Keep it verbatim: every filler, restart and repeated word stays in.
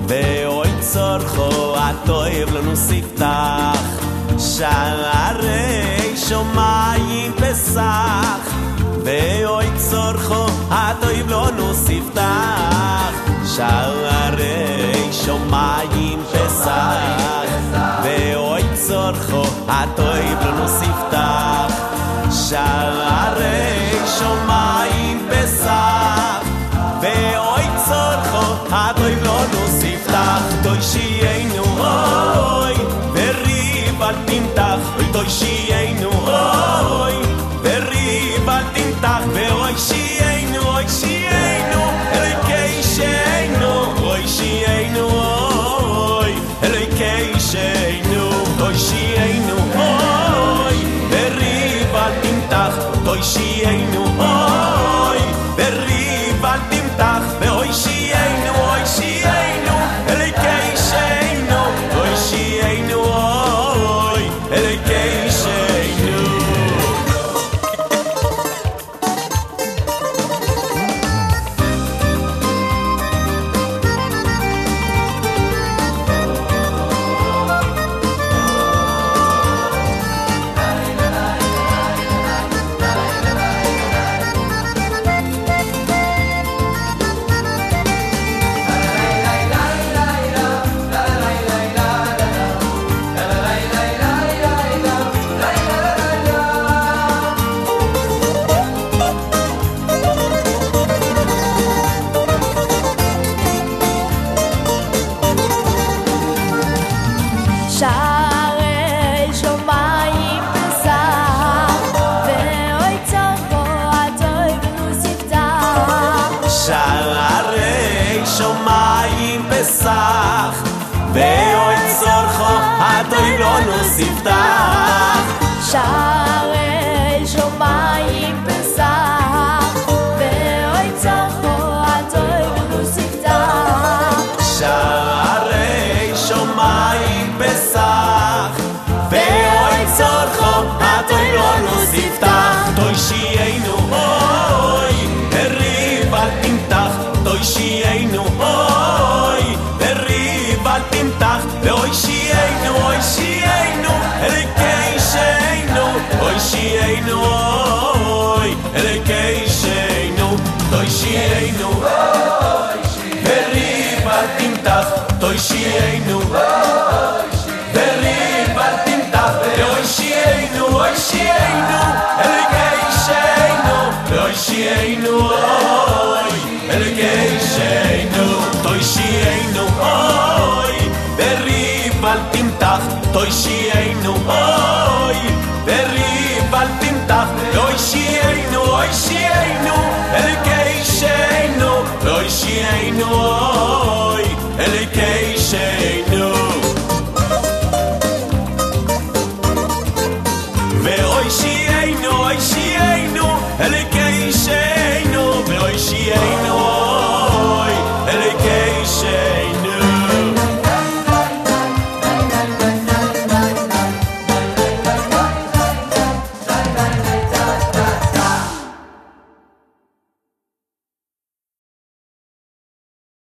ואוי צורכו הטוב לנו ספתח שערי שמיים פסח ואוי צורכו הטוב לנו ספתח שערי שמיים פסח ואוי צורכו הטוב לנו ספתח שערי שמיים פסח ואוי צורכו הטוב לנו ספתח תוי שיינו אוי וריב אל תמתח תוי שיינו אוי וריב אל תמתח ואוי שיינו אוי שיינו אלוקי שיינו אוי שיינו אוי אלוקי שיינו תוי שיינו אוי וריב אל תמתח תוי שיינו אוי וריב אל תמתח ואוי שיינו אוי שיינו אלוקי שיינו אוי שיינו אוי אלוקי שיינו שערי שמיים פסח ואוי צורכו הטוב לנו ספתח שערי שמיים פסח ואוי צורכו הטוב לנו ספתח שערי שמיים פסח ואוי צורכו הטוב לנו ספתח שערי שמיים פסח ואוי צורכו הטוב לנו ספתח תוי שיינו אוי וריב אל תמתח תוי שיינו אוי וריב אל תמתח ואוי שיינו אוי שיינו אלוקי שיינו אוי שיינו אוי אלוקי שיינו תוי שיינו אוי וריב אל תמתח תוי שיינו וריב אל תמתח ואוי שיינו אוי שיינו אלוקי שיינו ואוי שיינו אוי אלוקי שיינו תוי שיינו אוי וריב אל תמתח תוי שיינו אוי וריב אל תמתח ואוי שיינו אוי שיינו אלוקי שיינו ואוי שיינו אוי אלוקי שיינו ואוי שיינו אוי שיינו